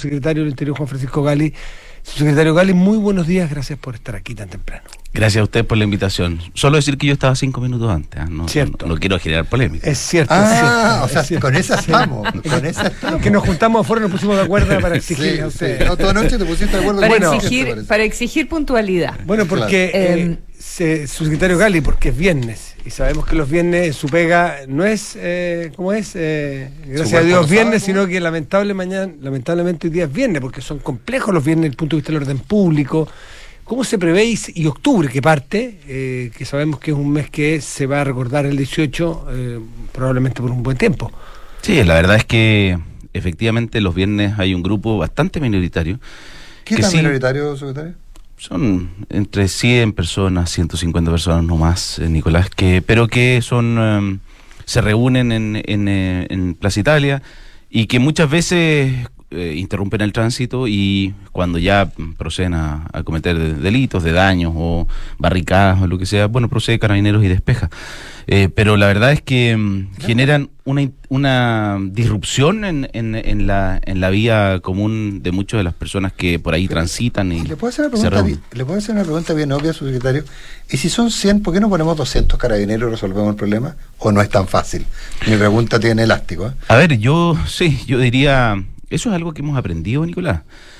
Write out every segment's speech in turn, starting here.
subsecretario del Interior, Juan Francisco Gali. Subsecretario Gali, muy buenos días, gracias por estar aquí tan temprano. Gracias a usted por la invitación. Solo decir que yo estaba 5 minutos antes, no quiero generar polémica. Es cierto. O sea, con esa estamos. Que nos juntamos afuera y nos pusimos de acuerdo para exigir a usted. Sí. No, toda noche te pusiste de acuerdo para exigir puntualidad. Bueno, porque subsecretario Gali, porque es viernes y sabemos que los viernes su pega no es gracias a Dios viernes, sino que lamentablemente hoy día es viernes, porque son complejos los viernes desde el punto de vista del orden público. ¿Cómo se prevé, y octubre que parte, que sabemos que es un mes que se va a recordar el 18, probablemente por un buen tiempo? Sí, la verdad es que efectivamente los viernes hay un grupo bastante minoritario. ¿Qué tan minoritario, secretario? Son entre 100 personas, 150 personas no más, Nicolás, pero que son se reúnen en Plaza Italia y que muchas veces interrumpen el tránsito, y cuando ya proceden a cometer delitos de daños o barricadas o lo que sea, bueno, procede Carabineros y despeja. Pero la verdad es que generan una disrupción en la vía común de muchas de las personas que por ahí transitan. Y ¿Le puedo hacer una pregunta bien obvia, subsecretario? ¿Y si son 100, por qué no ponemos 200 carabineros y resolvemos el problema? ¿O no es tan fácil? Mi pregunta tiene elástico. A ver, yo diría, eso es algo que hemos aprendido, Nicolás.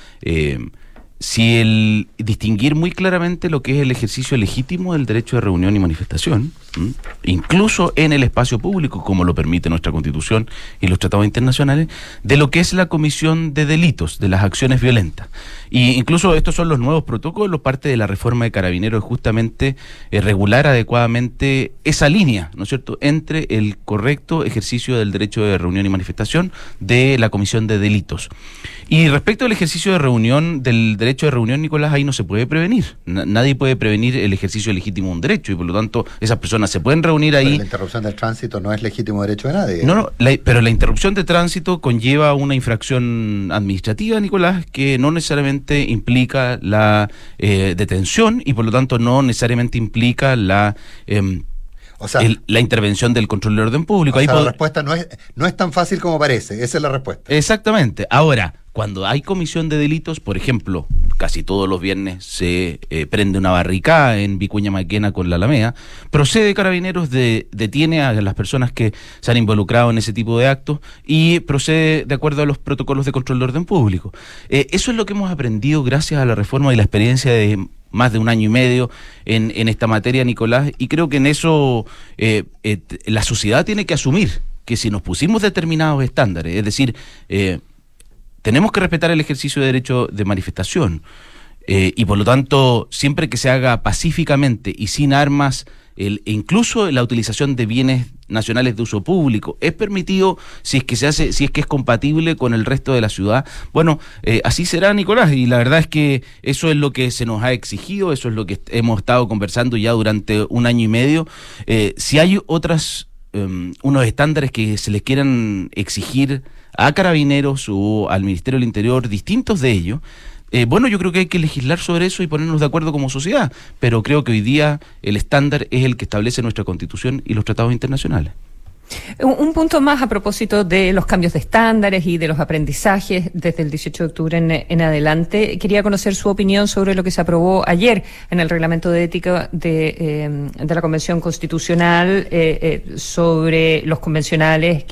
Si el distinguir muy claramente lo que es el ejercicio legítimo del derecho de reunión y manifestación, incluso en el espacio público, como lo permite nuestra Constitución y los tratados internacionales, de lo que es la comisión de delitos, de las acciones violentas. Y incluso estos son los nuevos protocolos, parte de la reforma de Carabineros, es justamente regular adecuadamente esa línea, ¿no es cierto?, entre el correcto ejercicio del derecho de reunión y manifestación de la comisión de delitos. Y respecto al ejercicio de reunión, del derecho de reunión, Nicolás, ahí no se puede prevenir. Nadie puede prevenir el ejercicio legítimo de un derecho, y por lo tanto esas personas se pueden reunir ahí. Pero la interrupción del tránsito no es legítimo derecho de nadie. No, pero la interrupción de tránsito conlleva una infracción administrativa, Nicolás, que no necesariamente implica la detención, y por lo tanto no necesariamente implica la intervención del control del orden público. La respuesta no es tan fácil como parece, esa es la respuesta. Exactamente. Ahora, cuando hay comisión de delitos, por ejemplo, casi todos los viernes se prende una barricada en Vicuña Maquena con la Alameda, procede Carabineros, detiene a las personas que se han involucrado en ese tipo de actos y procede de acuerdo a los protocolos de control de orden público. Eso es lo que hemos aprendido gracias a la reforma y la experiencia de más de un año y medio en esta materia, Nicolás, y creo que en eso la sociedad tiene que asumir que si nos pusimos determinados estándares, es decir, tenemos que respetar el ejercicio de derecho de manifestación, y por lo tanto, siempre que se haga pacíficamente y sin armas, incluso la utilización de bienes nacionales de uso público es permitido si es que es compatible con el resto de la ciudad. Bueno, así será, Nicolás, y la verdad es que eso es lo que se nos ha exigido, eso es lo que hemos estado conversando ya durante un año y medio. Si hay unos estándares que se les quieran exigir a Carabineros o al Ministerio del Interior, distintos de ellos, bueno, yo creo que hay que legislar sobre eso y ponernos de acuerdo como sociedad, pero creo que hoy día el estándar es el que establece nuestra Constitución y los tratados internacionales. Un punto más a propósito de los cambios de estándares y de los aprendizajes desde el 18 de octubre en adelante. Quería conocer su opinión sobre lo que se aprobó ayer en el reglamento de ética de la Convención Constitucional sobre los convencionales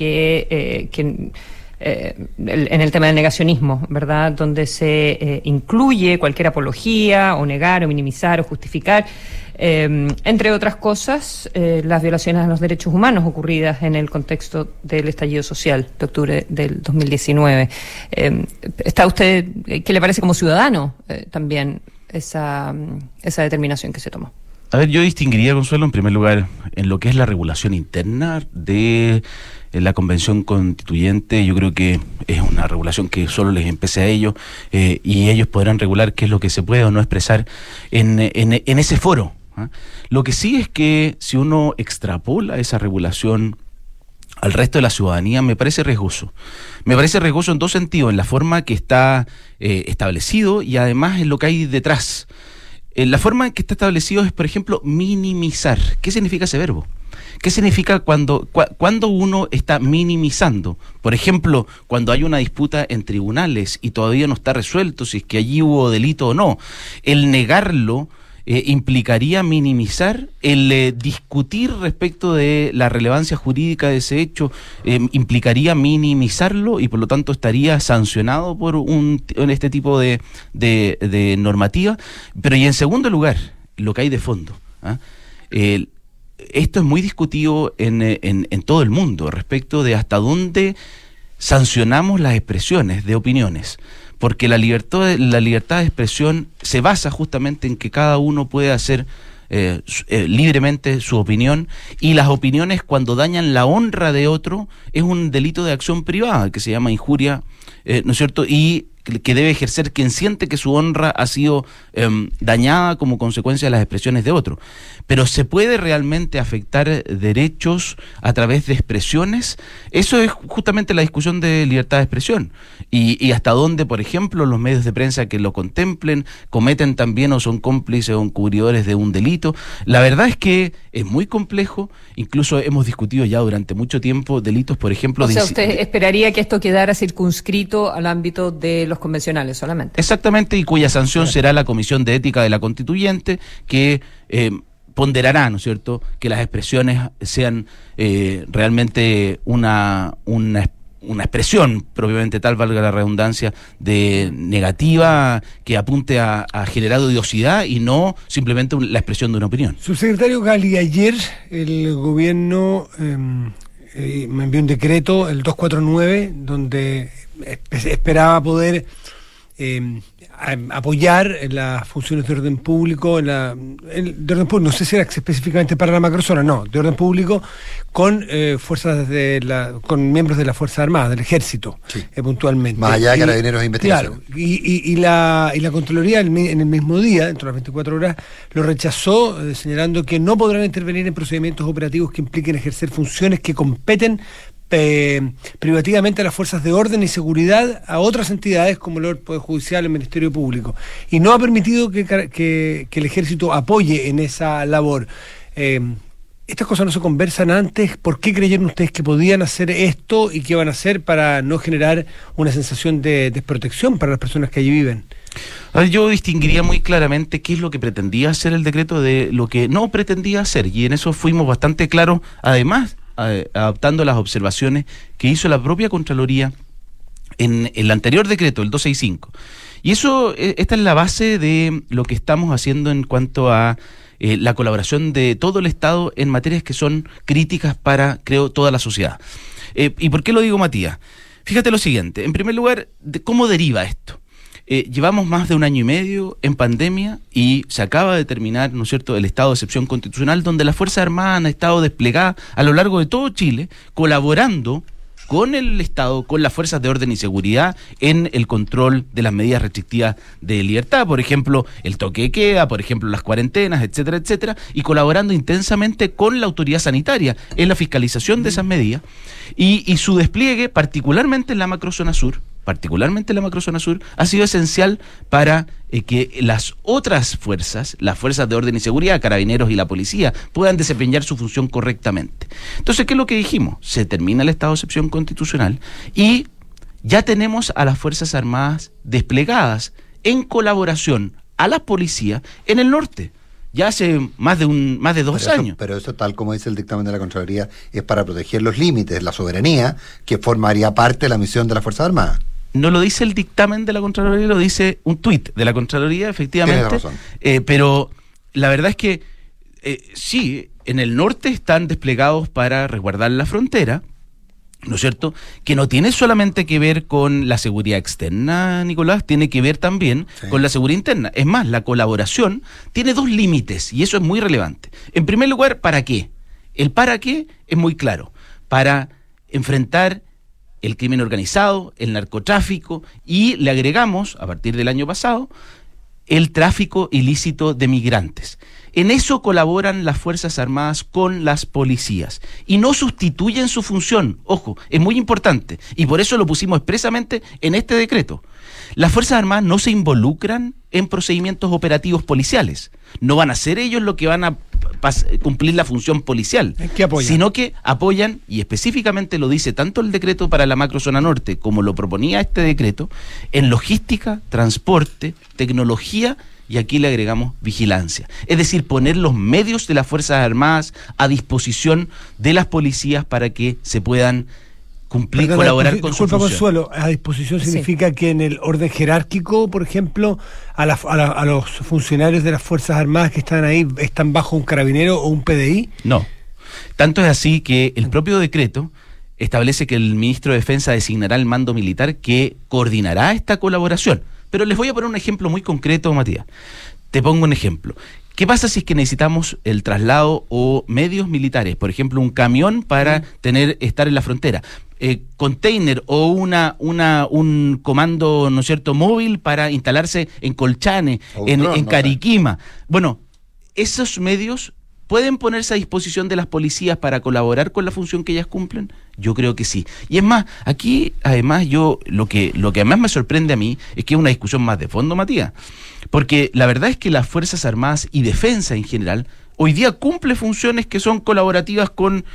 en el tema del negacionismo, ¿verdad?, donde se incluye cualquier apología o negar o minimizar o justificar, entre otras cosas, las violaciones a los derechos humanos ocurridas en el contexto del estallido social de octubre del 2019. ¿Está usted, qué le parece como ciudadano también esa determinación que se tomó? A ver, yo distinguiría, Consuelo, en primer lugar, en lo que es la regulación interna de la Convención Constituyente. Yo creo que es una regulación que solo les empecé a ellos, y ellos podrán regular qué es lo que se puede o no expresar en ese foro. Lo que sí es que si uno extrapola esa regulación al resto de la ciudadanía, me parece riesgoso. Me parece riesgoso en dos sentidos: en la forma que está establecido y además en lo que hay detrás. La forma en que está establecido es, por ejemplo, minimizar. ¿Qué significa ese verbo? ¿Qué significa cuando uno está minimizando? Por ejemplo, cuando hay una disputa en tribunales y todavía no está resuelto si es que allí hubo delito o no, el negarlo implicaría minimizar, el discutir respecto de la relevancia jurídica de ese hecho implicaría minimizarlo y por lo tanto estaría sancionado por este tipo de normativa. Pero y en segundo lugar, lo que hay de fondo, esto es muy discutido en todo el mundo respecto de hasta dónde sancionamos las expresiones de opiniones. Porque la libertad de expresión se basa justamente en que cada uno puede hacer libremente su opinión, y las opiniones, cuando dañan la honra de otro, es un delito de acción privada que se llama injuria, ¿no es cierto? Y que debe ejercer quien siente que su honra ha sido dañada como consecuencia de las expresiones de otro. Pero ¿se puede realmente afectar derechos a través de expresiones? Eso es justamente la discusión de libertad de expresión. Y hasta dónde, por ejemplo, los medios de prensa que lo contemplen cometen también o son cómplices o encubridores de un delito. La verdad es que es muy complejo. Incluso hemos discutido ya durante mucho tiempo delitos, por ejemplo... O sea, ¿usted esperaría que esto quedara circunscrito al ámbito de los convencionales solamente? Exactamente, y cuya sanción será la Comisión de Ética de la Constituyente, que ponderará, ¿no es cierto?, que las expresiones sean realmente una expresión propiamente tal, valga la redundancia, de negativa, que apunte a generar odiosidad y no simplemente la expresión de una opinión. Subsecretario Gali, ayer el gobierno me envió un decreto, el 249, donde esperaba poder apoyar en las funciones de orden público, de orden público, no sé si era específicamente para la macrozona, no, de orden público, con fuerzas con miembros de las Fuerzas Armadas, del Ejército, sí, puntualmente. Más allá de Carabineros de investigación. Claro, y la Contraloría en el mismo día, dentro de las 24 horas, lo rechazó, señalando que no podrán intervenir en procedimientos operativos que impliquen ejercer funciones que competen privativamente a las fuerzas de orden y seguridad a otras entidades como el Poder Judicial, el Ministerio Público, y no ha permitido que el Ejército apoye en esa labor. Estas cosas no se conversan antes. ¿Por qué creyeron ustedes que podían hacer esto y qué van a hacer para no generar una sensación de desprotección para las personas que allí viven? Yo distinguiría muy claramente qué es lo que pretendía hacer el decreto de lo que no pretendía hacer, y en eso fuimos bastante claros, además adaptando las observaciones que hizo la propia Contraloría en el anterior decreto, el 265. Y esta es la base de lo que estamos haciendo en cuanto a la colaboración de todo el Estado en materias que son críticas para, creo, toda la sociedad. ¿Y por qué lo digo, Matías? Fíjate lo siguiente. En primer lugar, ¿cómo deriva esto? Llevamos más de 1 año y medio en pandemia y se acaba de terminar, ¿no es cierto?, el estado de excepción constitucional, donde las Fuerzas Armadas han estado desplegadas a lo largo de todo Chile, colaborando con el Estado, con las fuerzas de orden y seguridad en el control de las medidas restrictivas de libertad, por ejemplo, el toque de queda, por ejemplo, las cuarentenas, etcétera, etcétera, y colaborando intensamente con la autoridad sanitaria en la fiscalización de esas medidas y su despliegue, particularmente en la macrozona sur, ha sido esencial para que las otras fuerzas, las fuerzas de orden y seguridad, Carabineros y la policía, puedan desempeñar su función correctamente. Entonces, ¿qué es lo que dijimos? Se termina el estado de excepción constitucional y ya tenemos a las Fuerzas Armadas desplegadas en colaboración a la policía en el norte. Ya hace más de 2 años. Pero eso, tal como dice el dictamen de la Contraloría, es para proteger los límites, la soberanía, que formaría parte de la misión de las Fuerzas Armadas. No lo dice el dictamen de la Contraloría, lo dice un tuit de la Contraloría, efectivamente. Tienes razón. Pero la verdad es que sí, en el norte están desplegados para resguardar la frontera, ¿no es cierto?, que no tiene solamente que ver con la seguridad externa, Nicolás, tiene que ver también con la seguridad interna. Es más, la colaboración tiene 2 límites y eso es muy relevante. En primer lugar, ¿para qué? El para qué es muy claro, para enfrentar el crimen organizado, el narcotráfico, y le agregamos, a partir del año pasado, el tráfico ilícito de migrantes. En eso colaboran las Fuerzas Armadas con las policías y no sustituyen su función. Ojo, es muy importante y por eso lo pusimos expresamente en este decreto. Las Fuerzas Armadas no se involucran en procedimientos operativos policiales. No van a ser ellos los que van a cumplir la función policial, ¿Qué apoyan? sino que apoyan, y específicamente lo dice tanto el decreto para la macrozona norte como lo proponía este decreto, en logística, transporte, tecnología, y aquí le agregamos vigilancia. Es decir, poner los medios de las Fuerzas Armadas a disposición de las policías para que se puedan cumplir, colaborar con su función. Consuelo, a disposición significa que en el orden jerárquico, por ejemplo, a los funcionarios de las Fuerzas Armadas que están ahí, ¿están bajo un carabinero o un PDI? No. Tanto es así que el propio decreto establece que el ministro de Defensa designará el mando militar que coordinará esta colaboración. Pero les voy a poner un ejemplo muy concreto, Matías. Te pongo un ejemplo. ¿Qué pasa si es que necesitamos el traslado o medios militares? Por ejemplo, un camión para estar en la frontera. Container o un comando, ¿no es cierto?, móvil para instalarse en Colchane, en Cariquima. Bueno, esos medios ¿pueden ponerse a disposición de las policías para colaborar con la función que ellas cumplen? Yo creo que sí. Y es más, aquí además lo que además me sorprende a mí es que es una discusión más de fondo, Matías, porque la verdad es que las Fuerzas Armadas y Defensa en general hoy día cumple funciones que son colaborativas con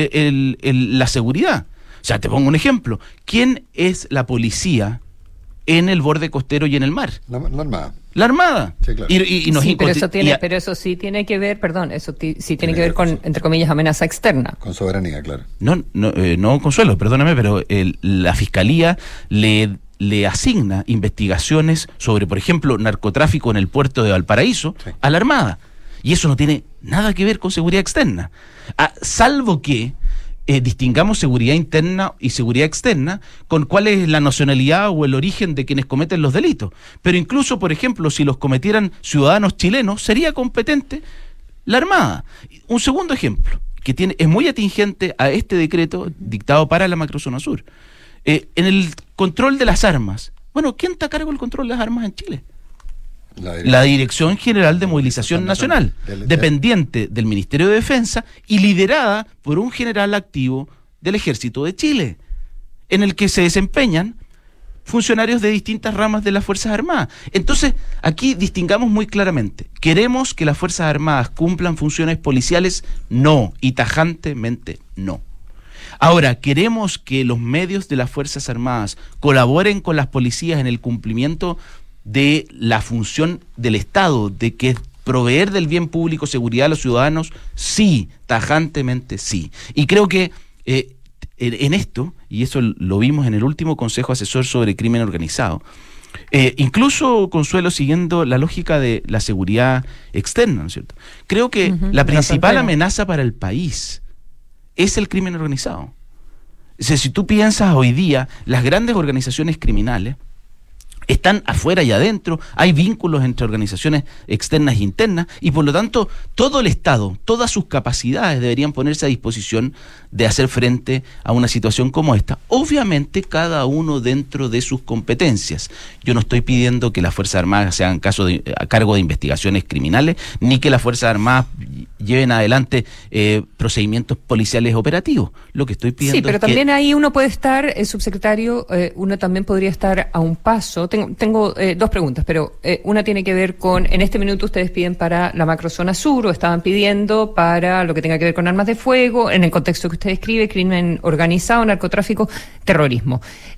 la seguridad. O sea, te pongo un ejemplo. ¿Quién es la policía en el borde costero y en el mar? La Armada. La Armada. Sí, claro. Pero eso sí tiene que ver, sí tiene que ver con, entre comillas, amenaza externa. Con soberanía, claro. No, Consuelo, perdóname, pero la Fiscalía le asigna investigaciones sobre, por ejemplo, narcotráfico en el puerto de Valparaíso a la Armada. Y eso no tiene nada que ver con seguridad externa. Salvo que distingamos seguridad interna y seguridad externa con cuál es la nacionalidad o el origen de quienes cometen los delitos. Pero incluso, por ejemplo, si los cometieran ciudadanos chilenos, sería competente la Armada. Un segundo ejemplo, que es muy atingente a este decreto dictado para la macrozona sur. En el control de las armas. Bueno, ¿quién está a cargo del control de las armas en Chile? La Dirección General de Movilización Nacional, dependiente del Ministerio de Defensa y liderada por un general activo del Ejército de Chile, en el que se desempeñan funcionarios de distintas ramas de las Fuerzas Armadas. Entonces, aquí distingamos muy claramente. ¿Queremos que las Fuerzas Armadas cumplan funciones policiales? No, y tajantemente no. Ahora, ¿queremos que los medios de las Fuerzas Armadas colaboren con las policías en el cumplimiento de la función del Estado, de que proveer del bien público seguridad a los ciudadanos? Sí, tajantemente sí. Y creo que en esto, y eso lo vimos en el último Consejo Asesor sobre Crimen Organizado, incluso, Consuelo, siguiendo la lógica de la seguridad externa, ¿no es cierto? Creo que la principal amenaza para el país es el crimen organizado. O sea, si tú piensas hoy día, las grandes organizaciones criminales están afuera y adentro, hay vínculos entre organizaciones externas e internas, y por lo tanto todo el Estado, todas sus capacidades deberían ponerse a disposición de hacer frente a una situación como esta, obviamente cada uno dentro de sus competencias. Yo no estoy pidiendo que las Fuerzas Armadas se hagan a cargo de investigaciones criminales, ni que las Fuerzas Armadas lleven adelante procedimientos policiales operativos. Lo que estoy pidiendo pero también ahí uno puede estar, subsecretario, uno también podría estar a un paso. Tengo dos preguntas, pero una tiene que ver con, en este minuto ustedes piden para la macrozona sur, o estaban pidiendo para lo que tenga que ver con armas de fuego, en el contexto que usted describe, crimen organizado, narcotráfico, terrorismo.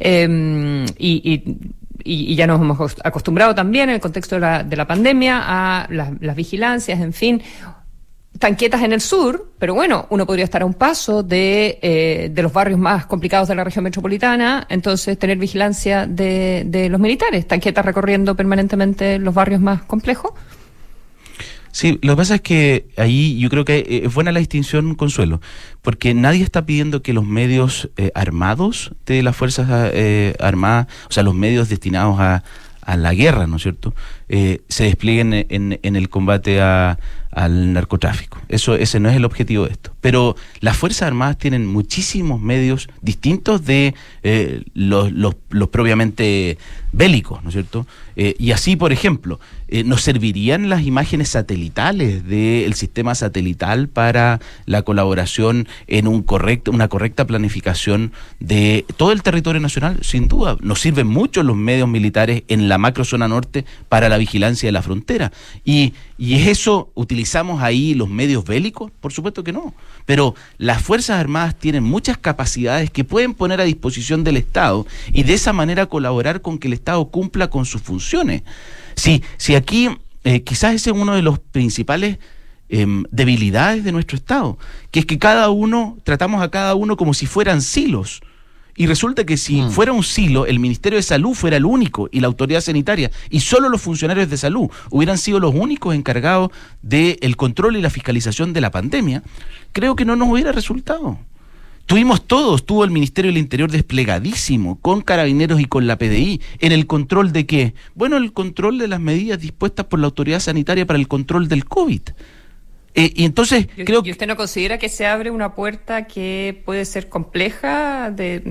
Y ya nos hemos acostumbrado también en el contexto de la pandemia a las vigilancias, en fin. Están quietas en el sur, pero bueno, uno podría estar a un paso de los barrios más complicados de la región metropolitana, entonces tener vigilancia de los militares. ¿Están quietas recorriendo permanentemente los barrios más complejos? Sí, lo que pasa es que ahí yo creo que es buena la distinción, Consuelo, porque nadie está pidiendo que los medios armados de las Fuerzas Armadas, o sea, los medios destinados a la guerra, ¿no es cierto?, se desplieguen en el combate al narcotráfico. Ese no es el objetivo de esto. pero las Fuerzas Armadas tienen muchísimos medios distintos de los propiamente bélicos, ¿no es cierto? Y así, por ejemplo, ¿nos servirían las imágenes satelitales del sistema satelital para la colaboración en una correcta planificación de todo el territorio nacional? Sin duda, nos sirven mucho los medios militares en la macrozona norte para la vigilancia de la frontera. ¿Y es eso? ¿Utilizamos ahí los medios bélicos? Por supuesto que no. Pero las Fuerzas Armadas tienen muchas capacidades que pueden poner a disposición del Estado y de esa manera colaborar con que el Estado cumpla con sus funciones. Si aquí quizás ese es uno de los principales debilidades de nuestro Estado, que es que tratamos a cada uno como si fueran silos. Y resulta que si fuera un silo, el Ministerio de Salud fuera el único y la autoridad sanitaria, y solo los funcionarios de salud hubieran sido los únicos encargados del control y la fiscalización de la pandemia, creo que no nos hubiera resultado. Tuvo el Ministerio del Interior desplegadísimo, con Carabineros y con la PDI, en el control de ¿qué? Bueno, el control de las medidas dispuestas por la autoridad sanitaria para el control del COVID. Y entonces creo que... ¿Y usted no considera que se abre una puerta que puede ser compleja de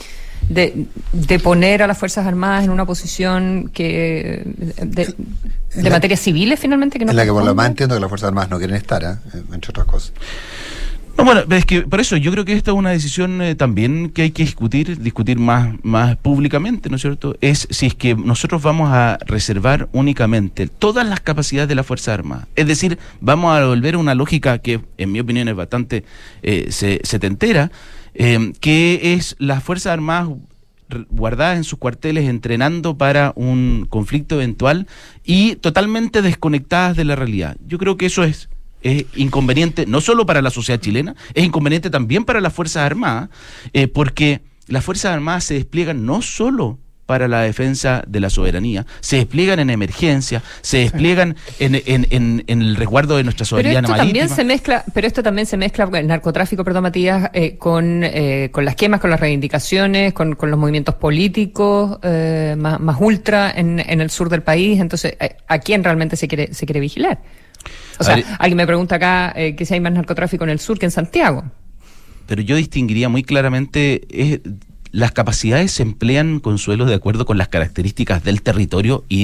poner a las Fuerzas Armadas en una posición de materias civiles finalmente? Que no en la que por lo más entiendo que las Fuerzas Armadas no quieren estar, entre otras cosas. No, bueno, es que por eso yo creo que esta es una decisión también que hay que discutir más públicamente, ¿no es cierto? Es si es que nosotros vamos a reservar únicamente todas las capacidades de la Fuerza Armada. Es decir, vamos a volver a una lógica que, en mi opinión, es bastante setentera, que es las Fuerzas Armadas guardadas en sus cuarteles entrenando para un conflicto eventual y totalmente desconectadas de la realidad. Yo creo que eso es inconveniente no solo para la sociedad chilena, es inconveniente también para las Fuerzas Armadas, porque las Fuerzas Armadas se despliegan no solo para la defensa de la soberanía, se despliegan en emergencia, se despliegan en el resguardo de nuestra soberanía marítima. Pero esto también se mezcla con el narcotráfico, perdón, Matías, con las quemas, con las reivindicaciones, con los movimientos políticos más ultra en el sur del país. Entonces, ¿a quién realmente se quiere vigilar? O sea, alguien me pregunta acá que si hay más narcotráfico en el sur que en Santiago. Pero yo distinguiría muy claramente... las capacidades se emplean, Consuelo, de acuerdo con las características del territorio y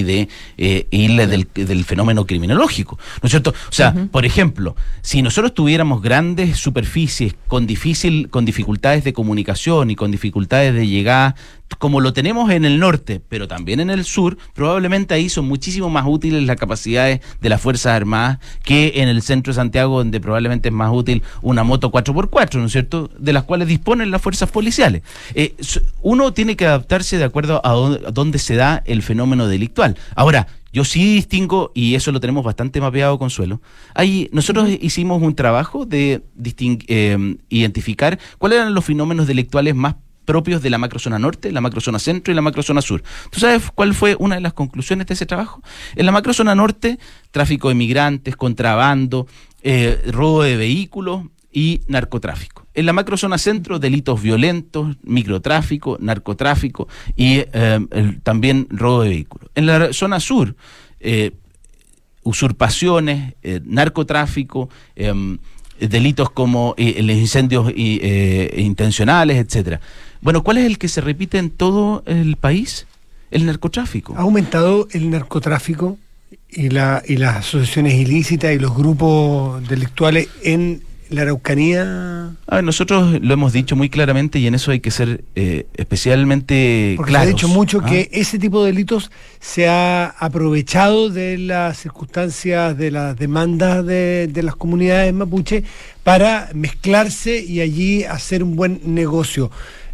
del fenómeno criminológico, ¿no es cierto? O sea, por ejemplo, si nosotros tuviéramos grandes superficies con dificultades de comunicación y con dificultades de llegada, como lo tenemos en el norte, pero también en el sur, probablemente ahí son muchísimo más útiles las capacidades de las Fuerzas Armadas que en el centro de Santiago, donde probablemente es más útil una moto 4x4, ¿no es cierto?, de las cuales disponen las fuerzas policiales. Uno tiene que adaptarse de acuerdo a dónde se da el fenómeno delictual. Ahora, yo sí distingo, y eso lo tenemos bastante mapeado, Consuelo. Nosotros hicimos un trabajo de identificar cuáles eran los fenómenos delictuales más propios de la macrozona norte, la macrozona centro y la macrozona sur. ¿Tú sabes cuál fue una de las conclusiones de ese trabajo? En la macrozona norte, tráfico de migrantes, contrabando, robo de vehículos y narcotráfico. En la macrozona centro, delitos violentos, microtráfico, narcotráfico y también robo de vehículos. En la zona sur, usurpaciones, narcotráfico, delitos como los incendios intencionales, etcétera. Bueno, ¿cuál es el que se repite en todo el país? El narcotráfico. ¿Ha aumentado el narcotráfico y las asociaciones ilícitas y los grupos delictuales en la Araucanía? A ver, nosotros lo hemos dicho muy claramente y en eso hay que ser especialmente porque claros. Se ha dicho mucho que ese tipo de delitos se ha aprovechado de las circunstancias, de las demandas de las comunidades mapuche para mezclarse y allí hacer un buen negocio.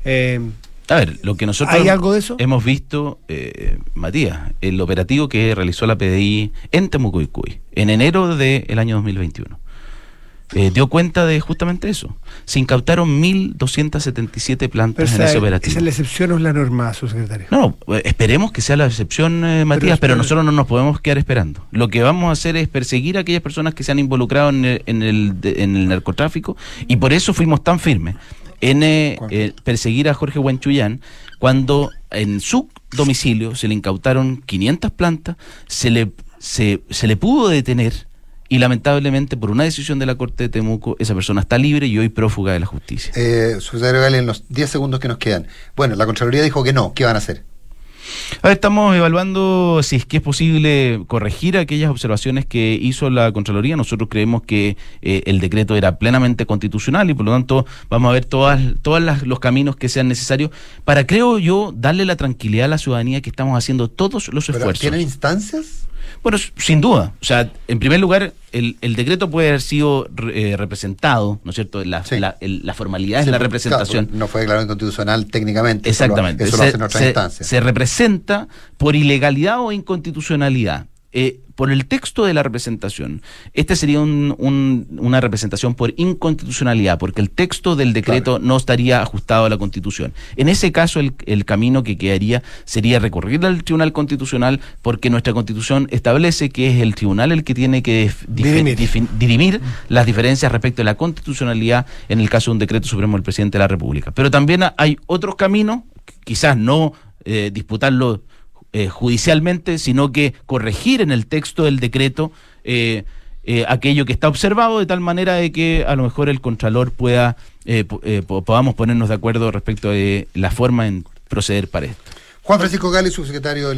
A ver, lo que nosotros ¿hay algo de eso? Hemos visto, Matías, el operativo que realizó la PDI en Temuco-Icuy en enero del año 2021. Dio cuenta de justamente eso. Se incautaron 1.277 plantas en ese operativo. ¿Esa es la excepción o es la norma, subsecretario? No, esperemos que sea la excepción, Matías, pero nosotros no nos podemos quedar esperando. Lo que vamos a hacer es perseguir a aquellas personas que se han involucrado en el narcotráfico, y por eso fuimos tan firmes en perseguir a Jorge Huanchuyán, cuando en su domicilio se le incautaron 500 plantas, se le pudo detener y lamentablemente por una decisión de la Corte de Temuco esa persona está libre y hoy prófuga de la justicia. Subsecretario Gali, en los 10 segundos que nos quedan. Bueno, la Contraloría dijo que no. ¿Qué van a hacer? A ver, estamos evaluando si es que es posible corregir aquellas observaciones que hizo la Contraloría. Nosotros creemos que el decreto era plenamente constitucional y por lo tanto vamos a ver todos los caminos que sean necesarios para, creo yo, darle la tranquilidad a la ciudadanía que estamos haciendo todos los esfuerzos. ¿Tienen instancias? Bueno, sin duda. O sea, en primer lugar, el decreto puede haber sido representado, ¿no es cierto? La formalidad es la representación. Claro, no fue declarado inconstitucional técnicamente. Exactamente. Eso lo hace en otra instancia. Se representa por ilegalidad o inconstitucionalidad. Por el texto de la representación, esta sería una representación por inconstitucionalidad, porque el texto del decreto no estaría ajustado a la Constitución. En ese caso, el camino que quedaría sería recurrir al Tribunal Constitucional, porque nuestra Constitución establece que es el tribunal el que tiene que dirimir las diferencias respecto a la constitucionalidad en el caso de un decreto supremo del presidente de la República. Pero también hay otros caminos, quizás no disputarlo judicialmente, sino que corregir en el texto del decreto aquello que está observado, de tal manera de que a lo mejor el Contralor podamos ponernos de acuerdo respecto de la forma en proceder para esto. Juan Francisco Gali, subsecretario del